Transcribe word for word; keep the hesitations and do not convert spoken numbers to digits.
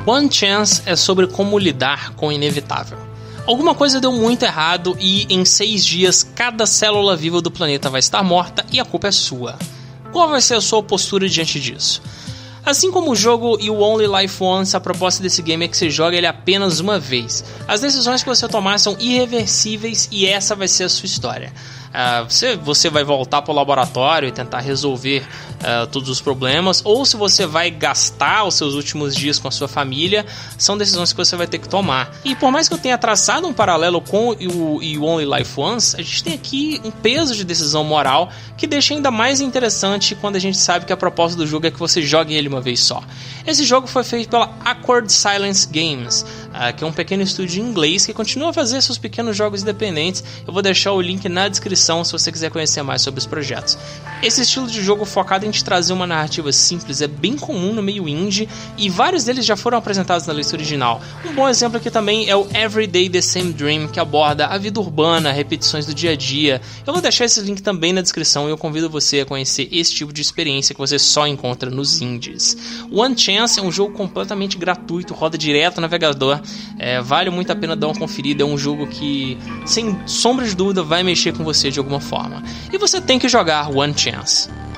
One Chance é sobre como lidar com o inevitável. Alguma coisa deu muito errado e em seis dias cada célula viva do planeta vai estar morta e a culpa é sua. Qual vai ser a sua postura diante disso? Assim como o jogo You Only Live Once, a proposta desse game é que você joga ele apenas uma vez. As decisões que você tomar são irreversíveis e essa vai ser a sua história. Uh, você, você vai voltar para o laboratório e tentar resolver uh, todos os problemas, ou se você vai gastar os seus últimos dias com a sua família, são decisões que você vai ter que tomar. E por mais que eu tenha traçado um paralelo com o You Only Live Once, a gente tem aqui um peso de decisão moral que deixa ainda mais interessante quando a gente sabe que a proposta do jogo é que você jogue ele uma vez só. Esse jogo foi feito pela Awkward Silence Games, uh, que é um pequeno estúdio inglês que continua a fazer seus pequenos jogos independentes. Eu vou deixar o link na descrição se você quiser conhecer mais sobre os projetos. Esse estilo de jogo focado em te trazer uma narrativa simples é bem comum no meio indie e vários deles já foram apresentados na lista original. Um bom exemplo aqui também é o Everyday the Same Dream, que aborda a vida urbana, repetições do dia a dia. Eu vou deixar esse link também na descrição e eu convido você a conhecer esse tipo de experiência que você só encontra nos indies. One Chance é um jogo completamente gratuito, roda direto no navegador, é, vale muito a pena dar uma conferida, é um jogo que, sem sombra de dúvida, vai mexer com você de alguma forma. E você tem que jogar One Chance.